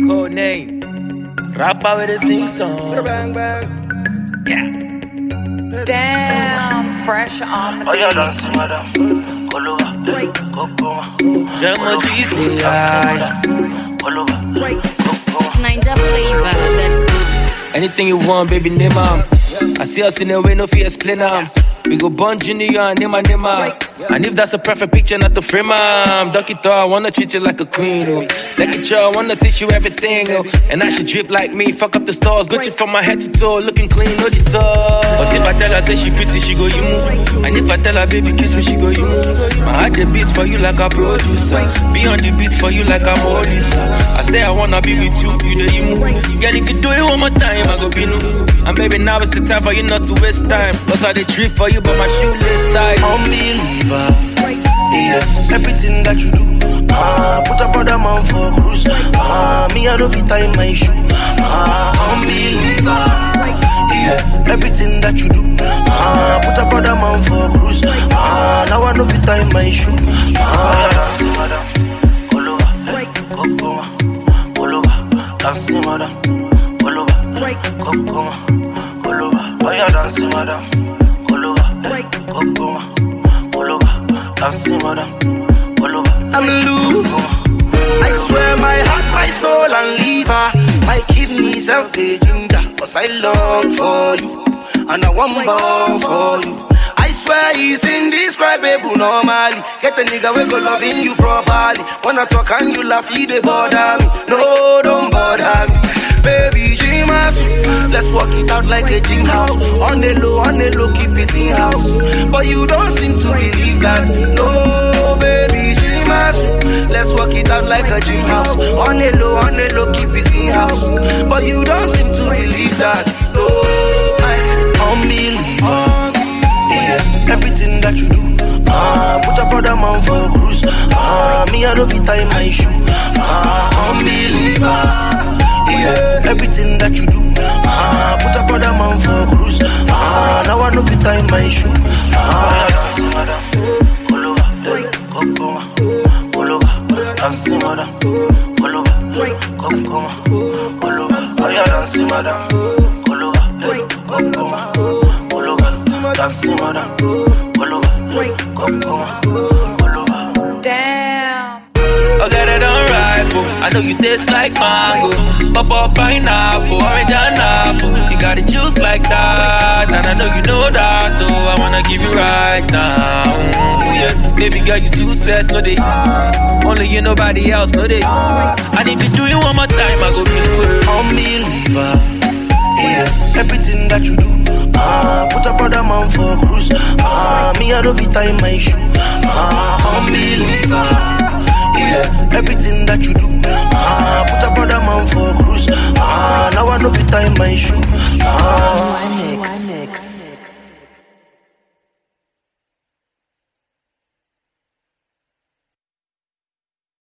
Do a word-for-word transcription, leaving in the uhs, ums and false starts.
Code name. Rapper with a sing song. Yeah. Damn, fresh on the beat. Oh, yeah, dancing, madam. All over. Go, go, Jamo G C I. all over. Ninja flavor that Anything you want, baby, name am. I see us in the way, no fear, explain am. We go born junior and name and name am. And if that's a perfect picture, not to frame am. Ducky Thor, I wanna treat you like a queen, oh. Like it, I wanna teach you everything, oh. And I should drip like me, fuck up the stars. Gucci from my head to toe, looking clean, no detour. But if I tell her, say she pretty, she go, you move. And if I tell her, baby, kiss me, she go, you move. My heart the beats for you like a producer. Be on the beats for you like a Morris. I say I wanna be with you, you the you move. Girl, if you do it one more time, I go be new. And baby, now it's the time for you not to waste time. Cause I did trip for you, but my shoelace died. Unbeliever, yeah, everything that you do. Ah, put a brother man for cruise. Ah, me I know fit tie my shoe. Ah, unbeliever, yeah, everything that you do. Ah, put a brother man for cruise. Ah, now I know fit tie my shoe. Ah, dancing madam, all over, go go ma, all over, dancing madam, all over, go go ma, all over. Oh yeah, dancing madam, all over, go go ma, all over, dancing madam, all over. I'm loose. I swear my heart, my soul and liver, my kidneys and ginger. Cause I long for you, and I want more for you. I swear it's indescribable normally. Get a nigga we go loving you properly. Wanna talk and you laugh, you they bother me. No, don't bother me. Baby, Jimas, let's work it out like a gym house. On the low, on the low, keep it in house. But you don't seem to believe that. No, baby, Jimas, let's work it out like a gym house. On the low, on the low, keep it in house. But you don't seem to believe that. No, I unbeliever. Yeah, everything that you do. Ah, put a brother man for cruise. Ah, me I know fit tie my shoe. Ah, unbeliever. Yeah, everything that you do. Ah, put a brother man for cruise. Ah, now I know fit tie my shoe. Ah, dancing madam, all over, go go ma, all over, dancing madam, all over, go go ma, all over. Oh yeah, dancing madam, all over, go go ma, all over, dancing madam, all over, go go ma, all over. Damn. I got it on ripe, I know you taste like mango. Pop up pineapple, orange and apple. You got it juice like that, and I know you know that, though. I wanna give you right now. Ooh, yeah. Baby girl, you two sets, no they. Only you, nobody else, no they. And if you do it one more time, I go be new. Unbeliever, yeah, everything that you do. Ah, put a brother man for cruise. Ah, me I know fit tie my shoe. Ah, unbeliever. Yeah, everything that you do. Ah, put a brother man for cruise. Ah, now I know fit tie my shoe. Ah,